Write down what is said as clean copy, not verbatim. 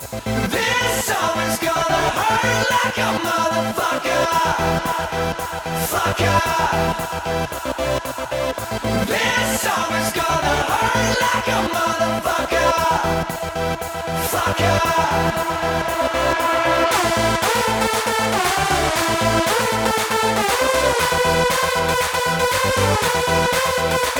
This song is gonna hurt like a motherfucker. Fucker. This song is gonna hurt like a motherfucker. Fucker.